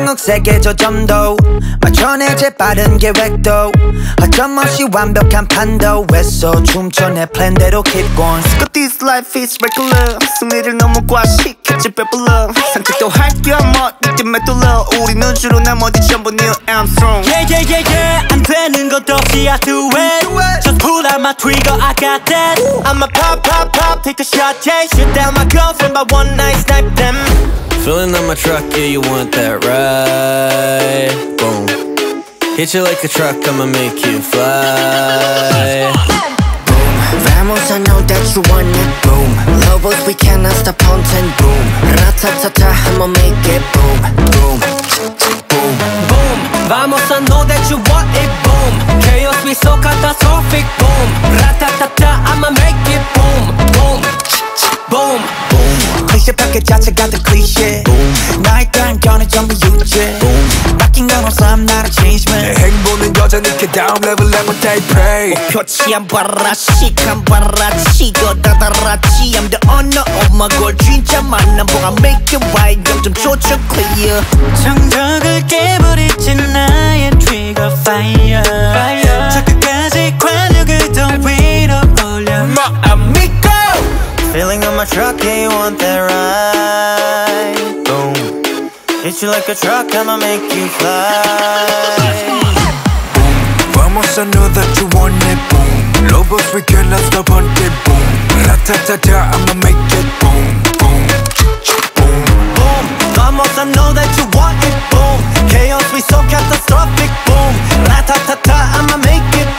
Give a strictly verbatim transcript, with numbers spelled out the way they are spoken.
묵묵세게 조점도 맞춰내 재빠른 계획도 허점없이 완벽한 판도에서 춤춰 내 플랜대로 keep going. But this life is regular. 승리를 너무 과식했지 배불러. 산책도 할게 뭐 이쯤에 뚫러. 우리는 주로 나머지 전부 Neil Armstrong. Yeah yeah yeah yeah 안 되는 것 없이 I do it. Just pull out my trigger I got that. I'ma pop pop pop take a shot yeah. Shoot down my girlfriend by one night snipe them. Filling up my truck, yeah, you want that ride? Boom. Hit you like a truck, I'ma make you fly. Boom. Vamos, I know that you want it. Boom. Lobos, we cannot stop hunting. Boom. Ratatata, I'ma make it. Boom. Boom. Boom. Boom. Vamos, I know that you want it. Boom. Chaos, we so catastrophic. Boom. Ratatata, I'ma make it. Boom. Boom. Boom. 클리셰 패킷 자체가 더 클리셰 나의 단견은 전부 유죄 바뀐 건 없어 I'm not a change man. 내 행보는 여전히 그 다음 레벨 level they pray. 표치 안 봐라 시간 봐라 치고 다다라치 I'm the owner of my goal 진짜 만남 보가 make it right 영점 조절 clear. 정적을 깨버리지 나의 trigger fire, fire. 저 끝까지 관역을 더 위로 올려 My amigo. Filling up my truck, yeah, you want that ride? Boom. Hit you like a truck, I'ma make you fly. Boom. Vamos, I know that you want it. Boom. Lobos, we cannot stop hunting. Boom. Ratatata, I'ma make it. Boom. Boom. Boom. Boom. Vamos, I know that you want it. Boom. Chaos, we so catastrophic. Boom. Ratatata, I'ma make it.